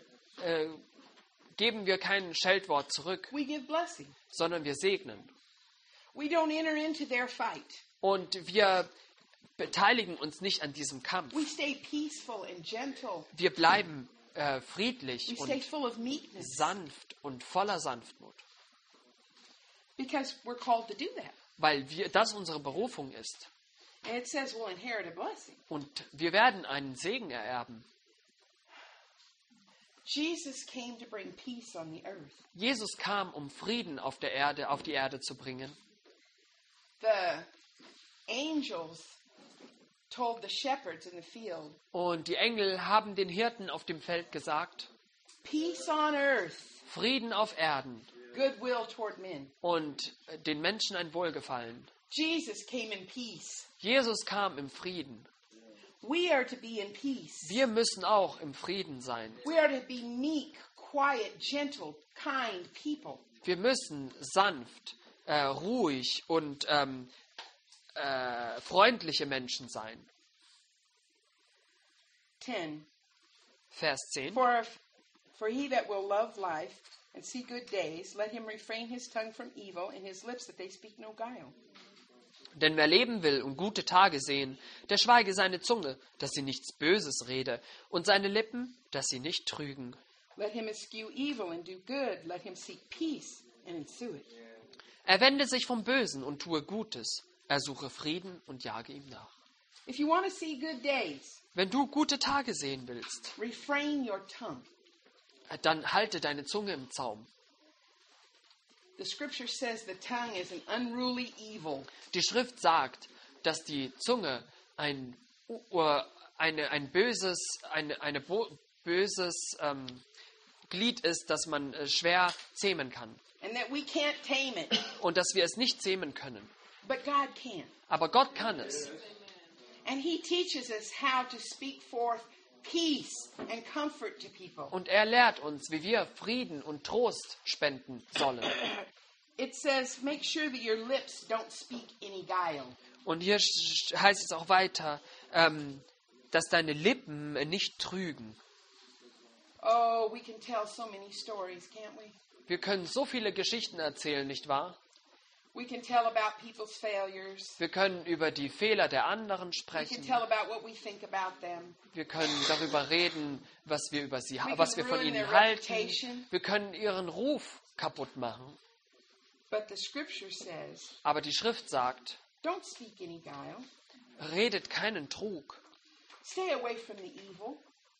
geben wir kein Scheltwort zurück, We give blessing. sondern wir segnen. We don't enter into their fight. Und wir beteiligen uns nicht an diesem Kampf. We stay peaceful and gentle. Wir bleiben friedlich We stay und full of meekness sanft und voller Sanftmut, because we're called to do that. weil das unsere Berufung ist. And it says we'll inherit a blessing. Und wir werden einen Segen ererben. Jesus came to bring peace on the earth. Jesus kam, um Frieden auf die Erde zu bringen. The angels told the shepherds in the field, Und die Engel haben den Hirten auf dem Feld gesagt, peace on earth, Frieden auf Erden goodwill toward men. und den Menschen ein Wohlgefallen. Jesus came in peace. Jesus kam im Frieden. We are to be in peace. Wir müssen auch im Frieden sein. We are to be meek, quiet, gentle, kind people. Wir müssen sanft, ruhig und freundliche Menschen sein. 10. Vers 10. For he that will love life and see good days, let him refrain his tongue from evil and his lips that they speak no guile. Denn wer leben will und gute Tage sehen, der schweige seine Zunge, dass sie nichts Böses rede, und seine Lippen, dass sie nicht trügen. Let him eschew evil and do good. Let him seek peace and ensue it. Er wende sich vom Bösen und tue Gutes. Er suche Frieden und jage ihm nach. If you want to see good days, Wenn du gute Tage sehen willst, refrain your tongue. dann halte deine Zunge im Zaum. The scripture says the tongue is an unruly evil. Die Schrift sagt, dass die Zunge Glied ist, das man schwer zähmen kann. and that we can't tame it, Und dass wir es nicht zähmen können. but God can. Aber Gott kann es. And He teaches us how to speak forth peace and comfort to people. Und er lehrt uns, wie wir Frieden und Trost spenden sollen. It says, make sure that your lips don't speak any guile. Und hier heißt es auch weiter, dass deine Lippen nicht trügen. Oh, we can tell so many stories, can't we? Wir können so viele Geschichten erzählen, nicht wahr? We can tell about people's failures. Wir können über die Fehler der anderen We can sprechen. tell about what we think about them. Wir können darüber reden, was wir über sie, can was wir von ruin ihnen their halten. reputation. Wir können ihren Ruf kaputt machen. But the scripture says, Aber die Schrift sagt, don't speak any guile. redet keinen Trug. Stay away from the evil.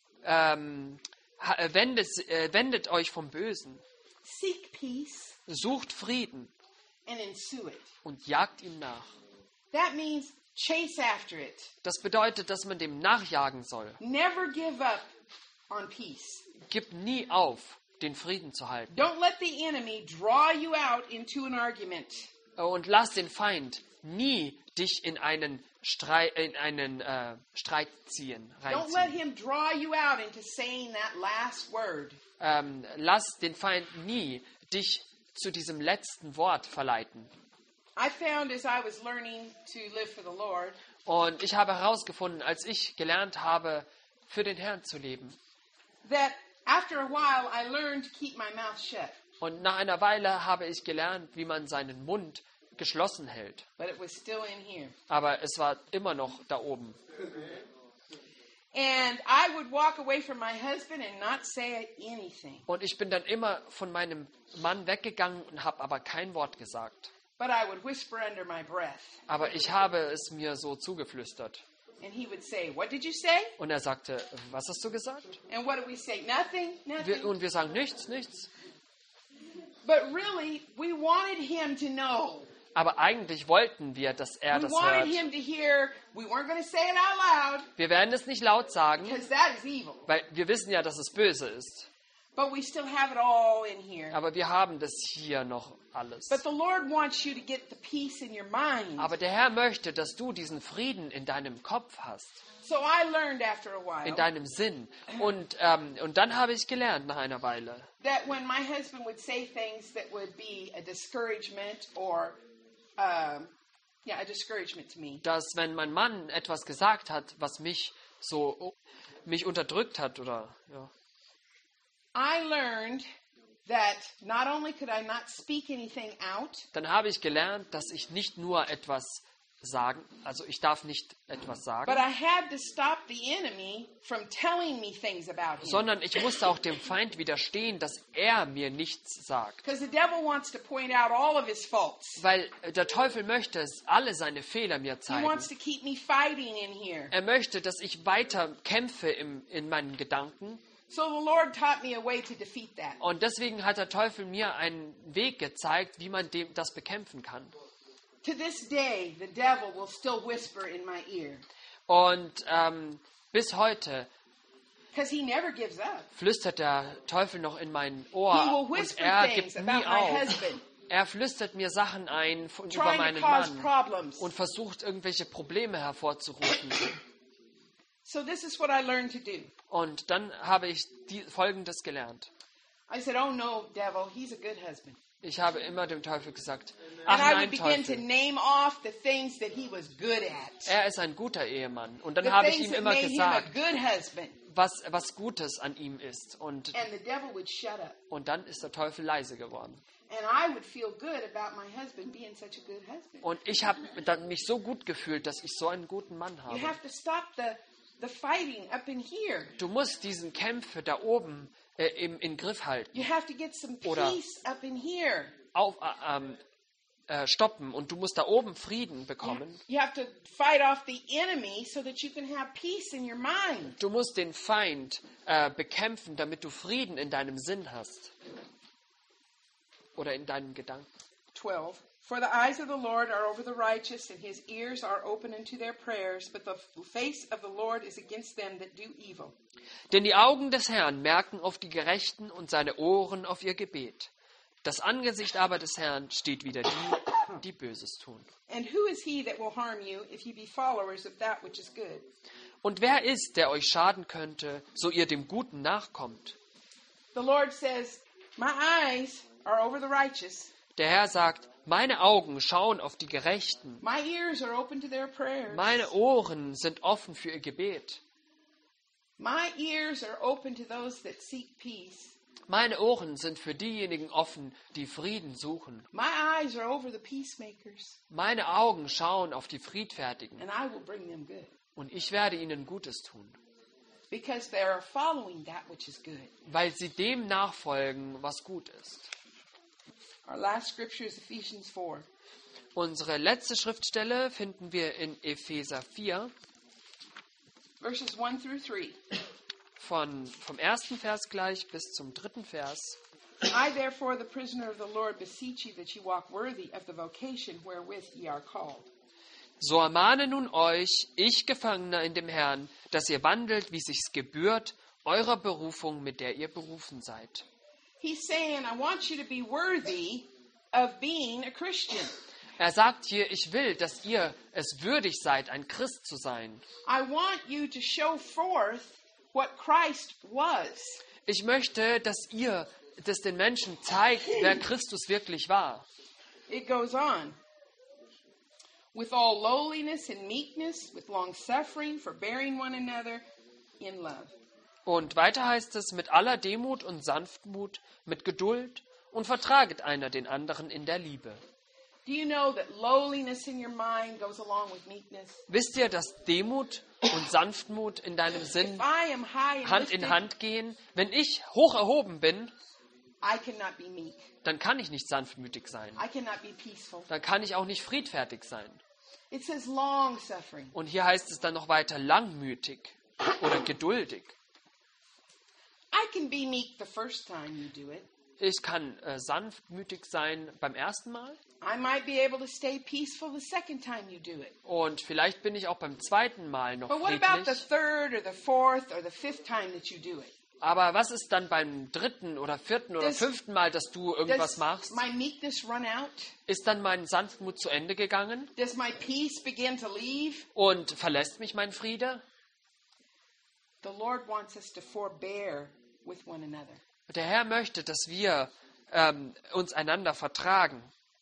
Wendet euch vom Bösen. Seek peace Sucht Frieden and ensue it. und jagt ihm nach. That means chase after it. Das bedeutet, dass man dem nachjagen soll. Never give up on peace. Gib nie auf, den Frieden zu halten. Don't let the enemy draw you out into an argument. Und lass den Feind nie dich in einen Streit ziehen, Don't let reinziehen. him draw you out into saying that last word. Lass den Feind nie dich zu diesem letzten Wort verleiten. I found as I was learning to live for the Lord, Und ich habe herausgefunden, als ich gelernt habe, für den Herrn zu leben. that after a while I learned to keep my mouth shut. Und nach einer Weile habe ich gelernt, wie man seinen Mund geschlossen hält. But it was still in here. Aber es war immer noch da oben. And I would walk away from my husband and not say anything. Und ich bin dann immer von meinem Mann weggegangen und habe aber kein Wort gesagt. But I would whisper under my breath. Aber ich habe es mir so zugeflüstert. And he would say, what did you say? Und er sagte, was hast du gesagt? And what did we say? Nothing, nothing. Und wir sagen, nichts, nichts. But really, we wanted him to know. Aber eigentlich wollten wir, dass er We das wanted hört. him to hear. We weren't going to say it out loud Wir werden es nicht laut sagen, because that is evil. weil wir wissen ja, dass es böse ist. But we still have it all in here. Aber wir haben das hier noch alles. But the Lord wants you to get the peace in your mind. Aber der Herr möchte, dass du diesen Frieden in deinem Kopf hast, So I learned after a in while deinem Sinn. Und dann habe ich gelernt nach einer Weile, that when my husband would say things that would be a discouragement or, a discouragement to me, dass wenn mein Mann etwas gesagt hat, was mich unterdrückt hat, oder ja, I learned that not only could I not speak anything out, dann habe ich gelernt, dass ich nicht nur etwas sagen, also ich darf nicht etwas sagen, but I had to stop the enemy from telling me things about him. sondern ich musste auch dem Feind widerstehen, dass er mir nichts sagt. Because the devil wants to point out all of his faults. Weil der Teufel möchte alle seine Fehler mir He zeigen. wants to keep me fighting in here. Er möchte, dass ich weiter kämpfe in meinen Gedanken. So the Lord taught me a way to defeat that. Und deswegen hat der Teufel mir einen Weg gezeigt, wie man das bekämpfen kann. To this day, the devil will still whisper in my ear. Und bis heute Because he never gives up. flüstert der Teufel noch in mein He Ohr will und whisper er things gibt nie about my auf. husband, Er flüstert mir Sachen ein über trying to meinen cause Mann problems. und versucht, irgendwelche Probleme hervorzurufen. So this is what I learned to do. Und dann habe ich Folgendes gelernt. I said, oh no, devil, he's a good husband. Ich habe immer dem Teufel gesagt, And ach I nein, would begin to Teufel, name off the things that he was good at. er ist ein guter Ehemann. Und dann The habe ich things ihm that immer made him a gesagt, good husband. was Gutes an ihm ist. Und And the devil would shut up. dann ist der Teufel leise geworden. And I would feel good about my husband being such a good husband. Und ich habe dann mich so gut gefühlt, dass ich so einen guten Mann You habe. have to stop the fighting up in here. Du musst diesen Kämpfe da oben im Griff halten, You have to get some Oder- peace up in here. stoppen. Und du musst da oben Frieden bekommen. You have to fight off the enemy so that you can have peace in your mind. Du musst den Feind bekämpfen, damit du Frieden in deinem Sinn hast. Oder in deinen Gedanken. 12. For the eyes of the Lord are over the righteous, and his ears are open unto their prayers, but the face of the Lord is against them that do evil. Denn die Augen des Herrn merken auf die Gerechten und seine Ohren auf ihr Gebet. Das Angesicht aber des Herrn steht wider die, die Böses tun. And who is he that will harm you, if ye be followers of that which is good? Und wer ist, der euch schaden könnte, so ihr dem Guten nachkommt? The Lord says, my eyes are over the righteous. Der Herr sagt, meine Augen schauen auf die Gerechten. My ears are open to their prayers. Meine Ohren sind offen für ihr Gebet. My ears are open to those that seek peace. Meine Ohren sind für diejenigen offen, die Frieden suchen. My eyes are over the peacemakers, Meine Augen schauen auf die Friedfertigen. and I will bring them good. Und ich werde ihnen Gutes tun, Because they are following that which is good. weil sie dem nachfolgen, was gut ist. Our last scripture is Ephesians 4. Unsere letzte Schriftstelle finden wir in Epheser 4, Verses 1 through 3. vom ersten Vers gleich bis zum dritten Vers. I therefore, the prisoner of the Lord, beseech you that ye walk worthy of the vocation wherewith ye are called. So ermahne nun euch, ich Gefangener in dem Herrn, dass ihr wandelt, wie sich's gebührt, eurer Berufung, mit der ihr berufen seid. He's saying, I want you to be worthy of being a Christian. Er sagt hier, ich will, dass ihr es würdig seid, ein Christ zu sein. I want you to show forth what Christ was. Ich möchte, dass ihr das den Menschen zeigt, wer Christus wirklich war. It goes on. With all lowliness and meekness, with long suffering, forbearing one another in love. Und weiter heißt es, mit aller Demut und Sanftmut, mit Geduld und vertraget einer den anderen in der Liebe. Do you know that lowliness in your mind goes along with meekness? Wisst ihr, dass Demut und Sanftmut in deinem Sinn If I am high and Hand in lifted, Hand gehen? Wenn ich hoch erhoben bin, I cannot be meek. dann kann ich nicht sanftmütig sein. I cannot be peaceful. Dann kann ich auch nicht friedfertig sein. It says long suffering. Und hier heißt es dann noch weiter langmütig oder geduldig. I can be meek the first time you do it. Ich kann sanftmütig sein beim ersten Mal I might be able to stay peaceful the second time you do it. und vielleicht bin ich auch beim zweiten Mal noch But what about the friedlich. third or the fourth or the fifth time that you do it? Aber was ist dann beim dritten oder vierten oder Does- fünften Mal, dass du irgendwas Does machst? my meekness run out? Ist dann mein Sanftmut zu Ende gegangen Does my peace begin to leave? und verlässt mich mein Friede? The Lord wants us to forbear with one another. Der Herr möchte, dass wir uns einander vertragen.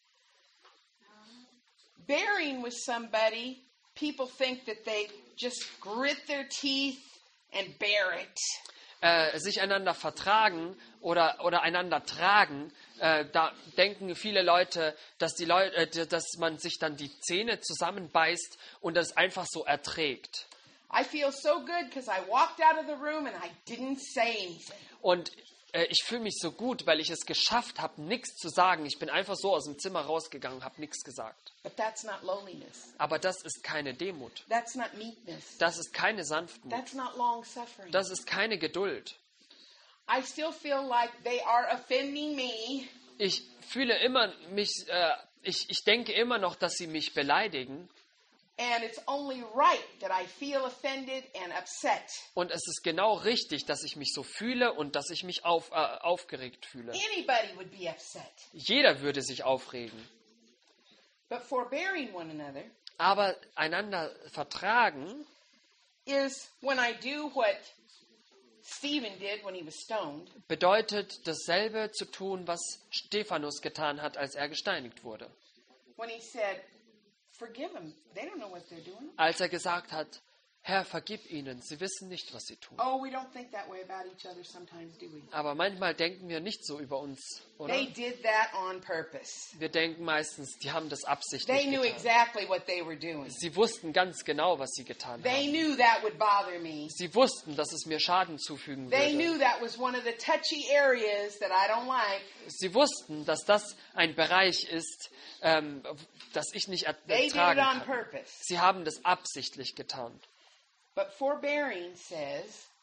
Bearing with somebody, people think that they just grit their teeth and bear it. Sich einander vertragen oder einander tragen, da denken viele Leute, dass man sich dann die Zähne zusammenbeißt und das einfach so erträgt. I feel so good because I walked out of the room and I didn't say anything. Und ich fühle mich so gut, weil ich es geschafft habe, nichts zu sagen. Ich bin einfach so aus dem Zimmer rausgegangen, habe nichts gesagt. But that's not lowliness. Aber das ist keine Demut. That's not meekness. Das ist keine Sanftmut. That's not long suffering. Das ist keine Geduld. I still feel like they are offending me. Ich fühle immer ich denke immer noch, dass sie mich beleidigen. And it's only right that I feel offended and upset. Und es ist genau richtig, dass ich mich so fühle und dass ich mich aufgeregt fühle. Anybody would be upset. Jeder würde sich aufregen. But forbearing one another Aber einander vertragen is when I do what Stephen did when he was stoned. bedeutet dasselbe zu tun, was Stephanus getan hat, als er gesteinigt wurde. When he said, forgive them. They don't know what they're doing. Als er gesagt hat, Herr, vergib ihnen, sie wissen nicht, was sie tun. Oh, we don't think that way about each other sometimes, do we? Aber manchmal denken wir nicht so über uns, oder? They did that on purpose. Wir denken meistens, die haben das They absichtlich knew getan. exactly what they were doing. Sie wussten ganz genau, was sie getan They haben. knew that would bother me. Sie wussten, dass es mir Schaden zufügen They würde. knew that was one of the touchy areas that I don't like. Sie wussten, dass das ein Bereich ist, das ich nicht They did it ertragen on kann. purpose. Sie haben das absichtlich getan. But forbearing says,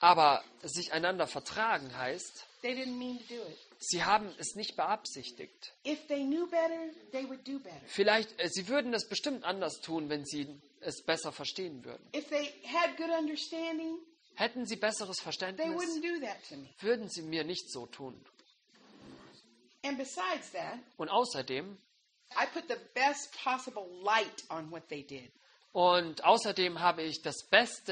Aber sich einander vertragen heißt, they didn't mean to do it. sie haben es nicht beabsichtigt. If they knew better, they would do better. Vielleicht, sie würden es bestimmt anders tun, wenn sie es besser verstehen würden. If they had good understanding, Hätten sie besseres they Verständnis, wouldn't do that to me. würden sie mir nicht so tun. And besides that, Und außerdem, I habe ich das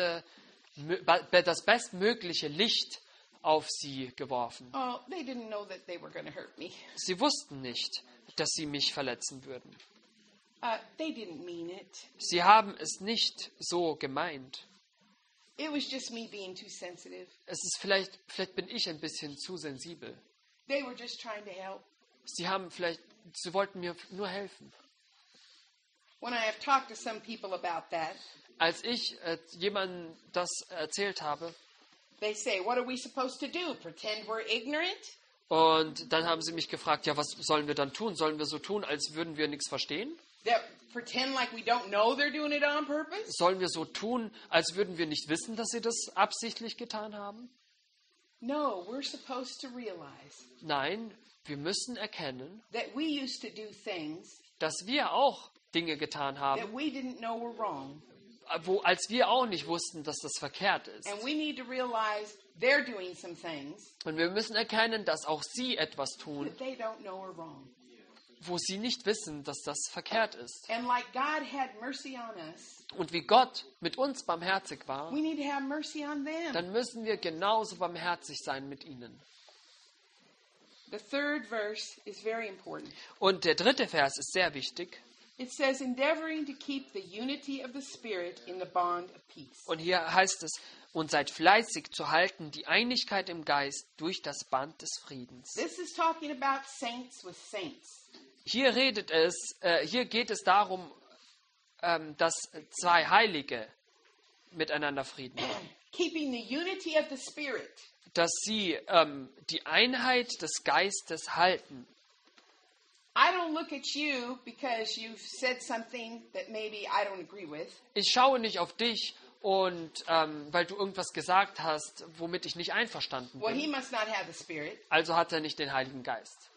bestmögliche Licht auf sie geworfen. Oh, they didn't know that they were going to hurt me. Sie wussten nicht, dass sie mich verletzen würden. They didn't mean it. Sie haben es nicht so gemeint. It was just me being too sensitive. Es ist vielleicht bin ich ein bisschen zu sensibel. They were just trying to help. Sie wollten mir nur helfen. When I have talked to some people about that, Als ich jemandem das erzählt habe, they say, "What are we supposed to do? Pretend we're ignorant?" und dann haben sie mich gefragt, ja, was sollen wir dann tun? Sollen wir so tun, als würden wir nichts verstehen? Pretend like we don't know they're doing it on purpose? Sollen wir so tun, als würden wir nicht wissen, dass sie das absichtlich getan haben? No, we're supposed to realize Nein, wir müssen erkennen, that we used to do things dass wir auch Dinge getan that haben, we didn't know were wrong. als wir auch nicht wussten, dass das verkehrt ist. And we need to realize they're doing some things Und wir müssen erkennen, dass auch sie etwas tun, that they don't know are wrong. wo sie nicht wissen, dass das verkehrt ist. And like God had mercy on us, Und wie Gott mit uns barmherzig war, we need to have mercy on them. dann müssen wir genauso barmherzig sein mit ihnen. The third verse is very important. Und der 3. Vers ist sehr wichtig. It says, endeavoring to keep the unity of the Spirit in the bond of peace. Und hier heißt es, und seid fleißig zu halten die Einigkeit im Geist durch das Band des Friedens. This is talking about saints with saints. Hier geht es darum, dass zwei Heilige miteinander Frieden haben. Keeping the unity of the Spirit. Dass sie die Einheit des Geistes halten. I don't look at you because you've said something that maybe I don't agree with. Ich schaue nicht auf dich, und weil du irgendwas gesagt hast, womit ich nicht einverstanden Well, he bin. must not have the Spirit. Also hat er nicht den Heiligen Geist.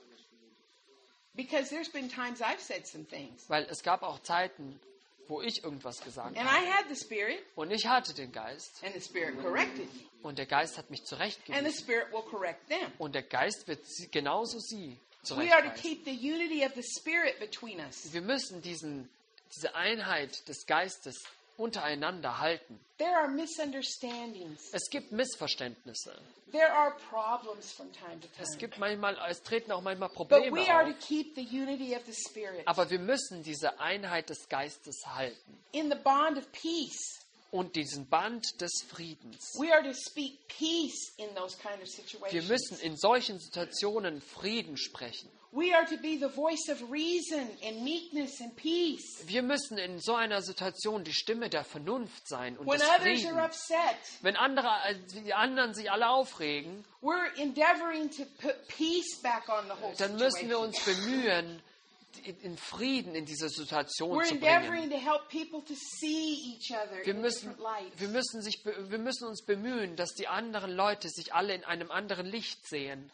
Because there's been times I've said some things. Weil es gab auch Zeiten, wo ich irgendwas gesagt And habe. I had the Spirit, Und ich hatte den Geist. and the Spirit corrected me. Und der Geist hat mich And the zurechtgewiesen. Spirit will correct them. Und der Geist wird genauso sie We are to zurechtweisen. keep the unity of the Spirit between us. Wir müssen diese Einheit des Geistes untereinander halten. There are misunderstandings. Es gibt Missverständnisse. There are problems from time to Es time. treten auch manchmal But Probleme we are to auf. keep the unity of the Spirit Aber wir müssen diese Einheit des Geistes halten. in the bond of peace. Und diesen Band des Friedens. We are to speak peace in those kind of Wir müssen situations. in solchen Situationen Frieden sprechen. We are to be the voice of reason and meekness and peace. Wir müssen in so einer Situation die Stimme der Vernunft sein und When des others are Friedens. upset, Wenn die anderen sich alle aufregen, we're endeavoring to put peace back on the whole dann müssen wir situation. uns bemühen, in Frieden in diese Situation We're zu endeavoring bringen. to help people to see each other Wir in müssen, different lights. wir müssen uns bemühen, dass die anderen Leute sich alle in einem anderen Licht sehen.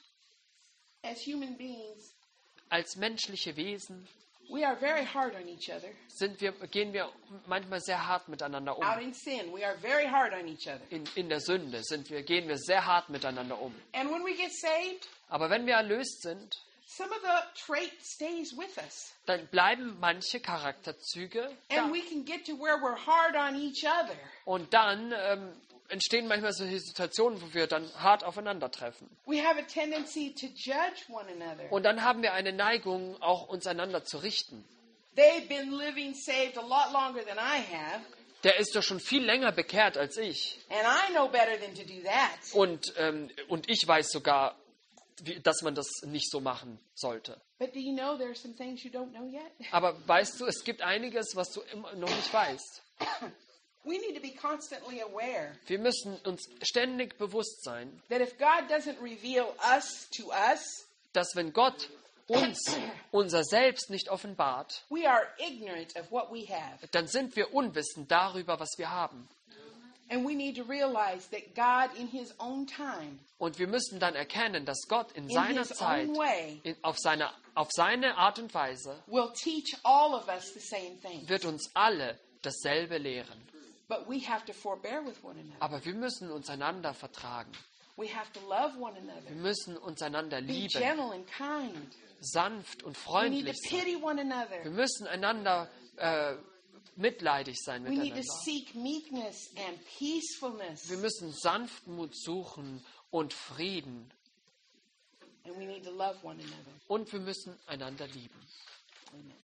As human beings, Als menschliche Wesen we are very hard on each other. gehen wir manchmal sehr hart miteinander um. Out in sin, we are very hard on each other. In der Sünde gehen wir sehr hart miteinander um. And when we get saved, Aber wenn wir erlöst sind, some of the trait stays with us. dann bleiben manche Charakterzüge da. And we can get to where we're hard on each other. Und dann entstehen manchmal solche Situationen, wo wir dann hart aufeinandertreffen. We have a tendency to judge one another. Und dann haben wir eine Neigung, auch uns einander zu richten. They've been living saved a lot longer than I have, Der ist doch schon viel länger bekehrt als ich. and I know better than to do that. Und ich weiß sogar, dass man das nicht so machen sollte. But do you know there are some things you don't know yet? Aber weißt du, es gibt einiges, was du immer noch nicht weißt. We need to be constantly aware Wir müssen uns ständig bewusst sein, that if God doesn't reveal us to us, dass wenn Gott uns unser Selbst nicht offenbart, we are ignorant of what we have. dann sind wir unwissend darüber, was wir haben. And we need to realize that God, in His own time, Und wir müssen dann erkennen, dass Gott in in seiner His Zeit, own way, auf seine Art und Weise, will teach all of us the same thing. wird uns alle dasselbe lehren. But we have to forbear with one another. Aber wir müssen uns einander vertragen. We have to love one Wir another. müssen uns einander Be lieben, gentle and kind. sanft und We need to freundlich sein. pity one Wir another. müssen einander mitleidig sein We need to miteinander. seek meekness and peacefulness. Wir müssen Sanftmut suchen und Frieden. And we need to love one another. Und wir müssen einander lieben. Amen.